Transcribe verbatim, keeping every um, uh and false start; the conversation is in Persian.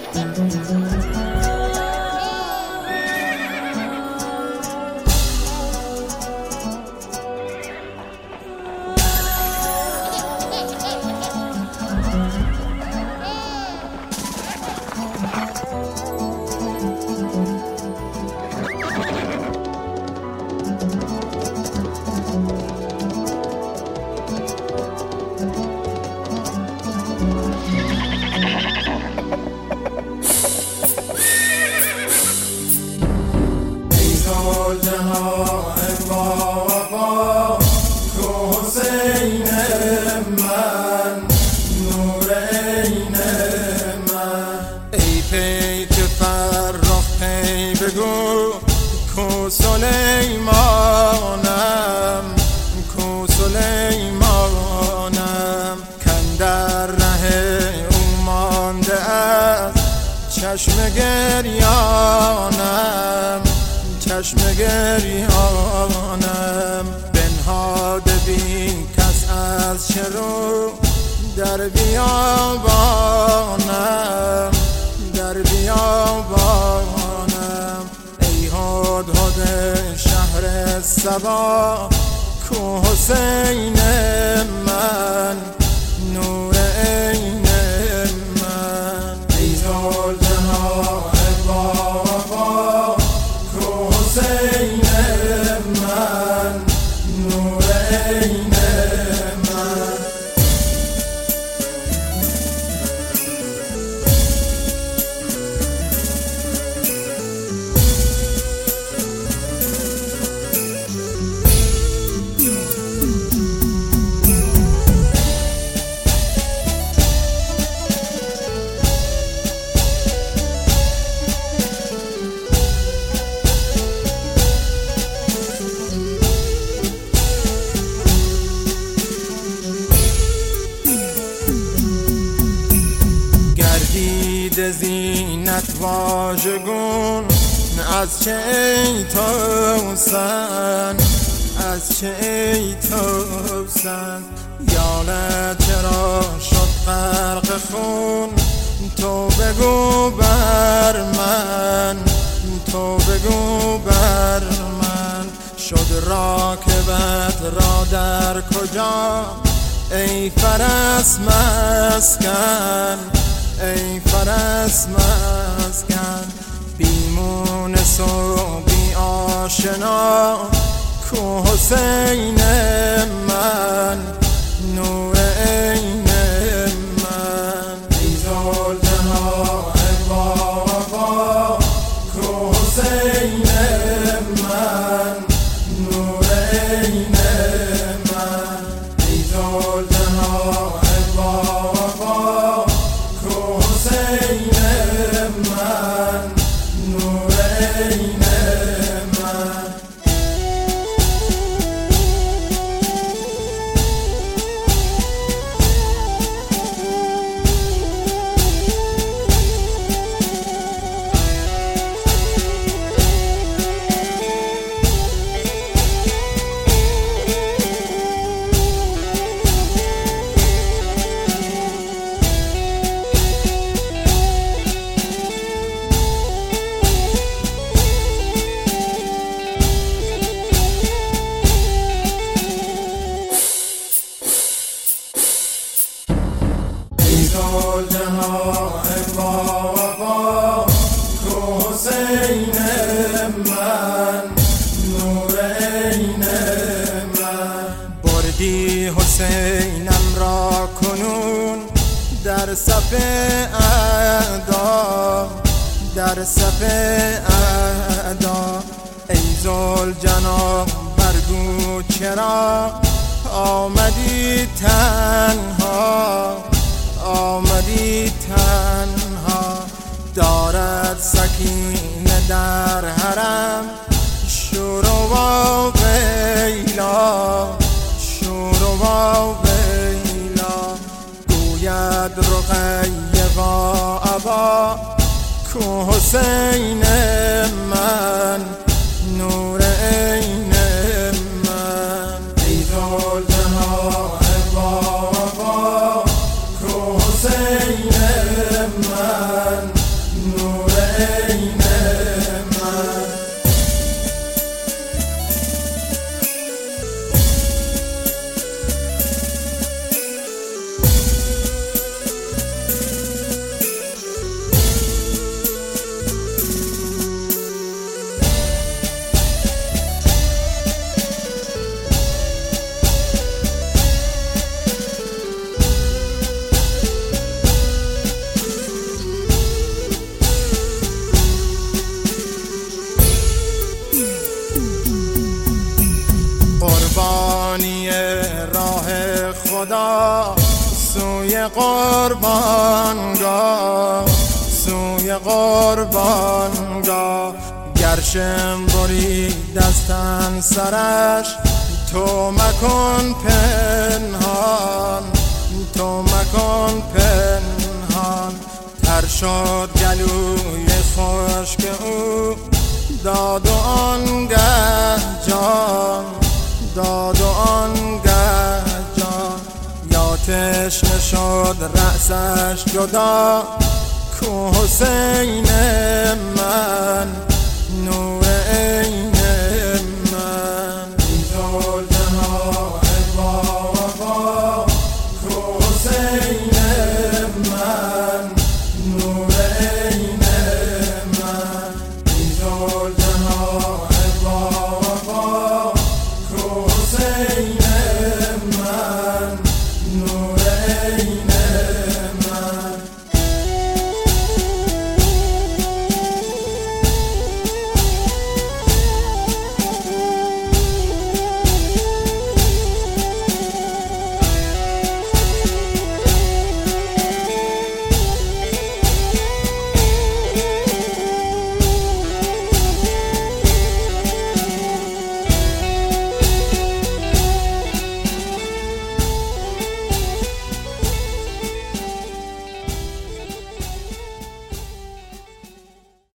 کو سلیمانم کو سلیمانم کاندر ره او مانده از چشم گریانم چشم گریانم بنهاده بی کس از چرو در بیابانم در بیابانم ای هدهد شهر صبا کو حسین من نور عین من ای ذوالجلال بابا کو حسین من نور عین من زینت واژگون از چه ای توسن از چه ای توسن یاله چرا شد غرق خون تو بگو بر من تو بگو بر من شد راکبت را در کجا ای فرس مسکن ای فرس مسکن بی مونس و بی آشنا کو حسین من نور عین من ای ذوالجلال بابا کو حسین من نور عین من ای ذوالجلال بابا حسین من نور عین من ذوالجلال بابا کو حسین من نور عین من بردی حسینم را کنون در صف اعدا در صف اعدا ای ذوالجلال برگو چرا آمدی تنها آمدی تنها دارد سکینه در حرم شور و ویلا شور و ویلا گوید رقیه و ابا کو حسین من نور عین من ای ذوالجلال بابا حسین من پنهان سوی قربانگاه سوی قربانگاه گرشم بری دستن سرش تو مکن پنهان تو مکن پنهان تر شد گلوی خشک او داد و آنگه جان داد و آنگه جان یا تشنه شد رأسش جدا کو حسین من نور